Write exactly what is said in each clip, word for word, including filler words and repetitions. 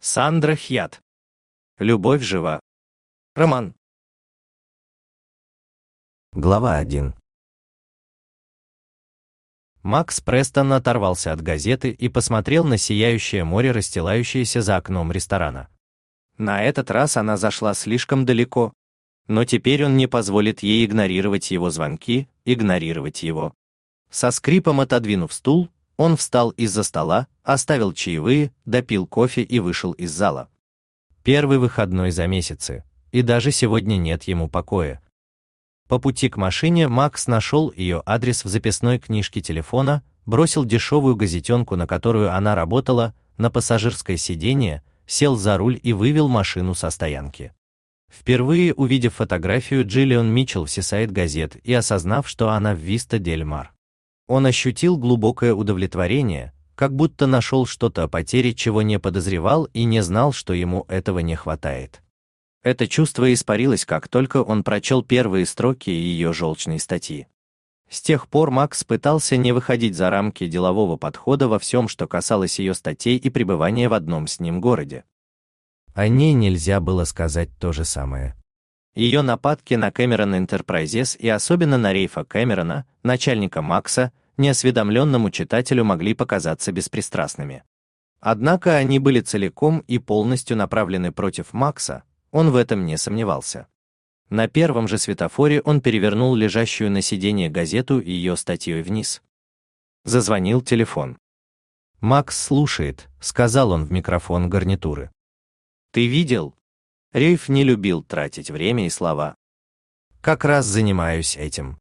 Сандра Хьят. Любовь жива. Роман. Глава один. Макс Престон оторвался от газеты и посмотрел на сияющее море, расстилающееся за окном ресторана. На этот раз она зашла слишком далеко, но теперь он не позволит ей игнорировать его звонки, игнорировать его. Со скрипом отодвинув стул, он встал из-за стола, оставил чаевые, допил кофе и вышел из зала. Первый выходной за месяцы, и даже сегодня нет ему покоя. По пути к машине Макс нашел ее адрес в записной книжке телефона, бросил дешевую газетенку, на которую она работала, на пассажирское сиденье, сел за руль и вывел машину со стоянки. Впервые увидев фотографию Джиллиан Митчелл в Seaside Gazette и осознав, что она в Виста дель Мар, он ощутил глубокое удовлетворение, как будто нашел что-то о потере, чего не подозревал и не знал, что ему этого не хватает. Это чувство испарилось, как только он прочел первые строки ее желчной статьи. С тех пор Макс пытался не выходить за рамки делового подхода во всем, что касалось ее статей и пребывания в одном с ним городе. О ней нельзя было сказать то же самое. Ее нападки на Cameron Enterprises и особенно на Рейфа Кэмерона, начальника Макса, неосведомленному читателю могли показаться беспристрастными. Однако они были целиком и полностью направлены против Макса, он в этом не сомневался. На первом же светофоре он перевернул лежащую на сиденье газету и ее статьей вниз. Зазвонил телефон. «Макс слушает», — сказал он в микрофон гарнитуры. «Ты видел?» Рейф не любил тратить время и слова. «Как раз занимаюсь этим».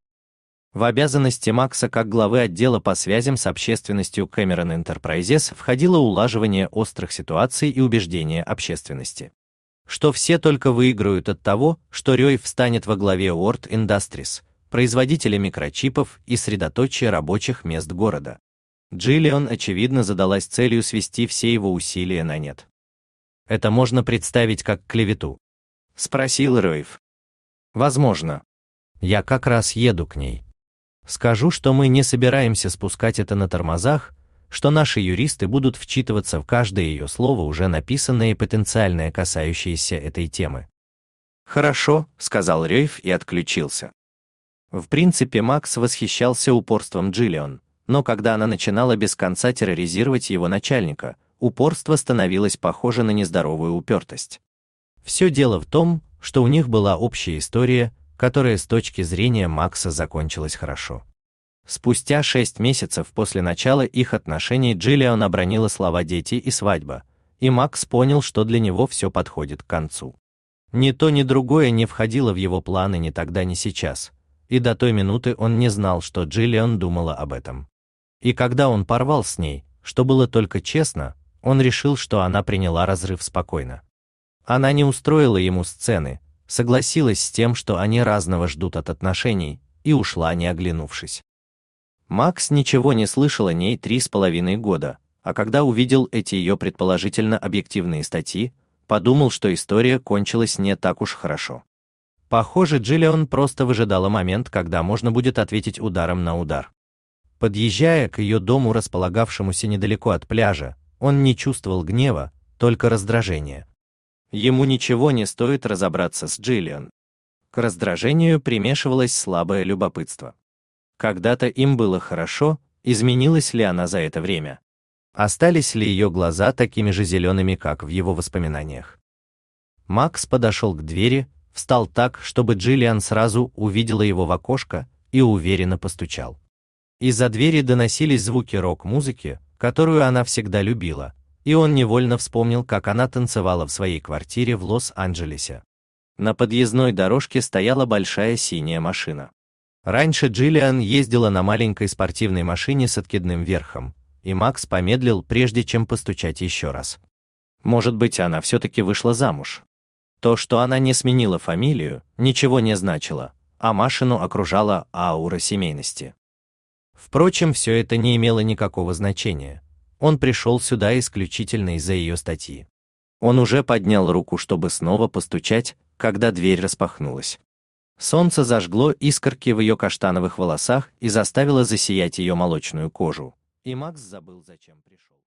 В обязанности Макса как главы отдела по связям с общественностью Cameron Enterprises входило улаживание острых ситуаций и убеждение общественности, что все только выиграют от того, что Рейф встанет во главе World Industries, производителя микрочипов и средоточия рабочих мест города. Джиллиан, очевидно, задалась целью свести все его усилия на нет. «Это можно представить как клевету?» — спросил Рейф. «Возможно. Я как раз еду к ней. Скажу, что мы не собираемся спускать это на тормозах, что наши юристы будут вчитываться в каждое ее слово, уже написанное и потенциальное, касающееся этой темы». «Хорошо», — сказал Рейф и отключился. В принципе, Макс восхищался упорством Джиллиан, но когда она начинала без конца терроризировать его начальника, упорство становилось похоже на нездоровую упертость. Все дело в том, что у них была общая история, которая с точки зрения Макса закончилась хорошо. Спустя шесть месяцев после начала их отношений Джиллиан обронила слова «дети» и «свадьба», и Макс понял, что для него все подходит к концу. Ни то, ни другое не входило в его планы ни тогда, ни сейчас, и до той минуты он не знал, что Джиллиан думала об этом. И когда он порвал с ней, что было только честно, он решил, что она приняла разрыв спокойно. Она не устроила ему сцены, согласилась с тем, что они разного ждут от отношений, и ушла, не оглянувшись. Макс ничего не слышал о ней три с половиной года, а когда увидел эти ее предположительно объективные статьи, подумал, что история кончилась не так уж хорошо. Похоже, Джиллиан просто выжидала момент, когда можно будет ответить ударом на удар. Подъезжая к ее дому, располагавшемуся недалеко от пляжа, он не чувствовал гнева, только раздражение. Ему ничего не стоит разобраться с Джиллиан. К раздражению примешивалось слабое любопытство. Когда-то им было хорошо, изменилась ли она за это время? Остались ли ее глаза такими же зелеными, как в его воспоминаниях? Макс подошел к двери, встал так, чтобы Джиллиан сразу увидела его в окошко, и уверенно постучал. Из-за двери доносились звуки рок-музыки, которую она всегда любила, и он невольно вспомнил, как она танцевала в своей квартире в Лос-Анджелесе. На подъездной дорожке стояла большая синяя машина. Раньше Джиллиан ездила на маленькой спортивной машине с откидным верхом, и Макс помедлил, прежде чем постучать еще раз. Может быть, она все-таки вышла замуж. То, что она не сменила фамилию, ничего не значило, а машину окружала аура семейности. Впрочем, все это не имело никакого значения. Он пришел сюда исключительно из-за ее статьи. Он уже поднял руку, чтобы снова постучать, когда дверь распахнулась. Солнце зажгло искорки в ее каштановых волосах и заставило засиять ее молочную кожу. И Макс забыл, зачем пришел.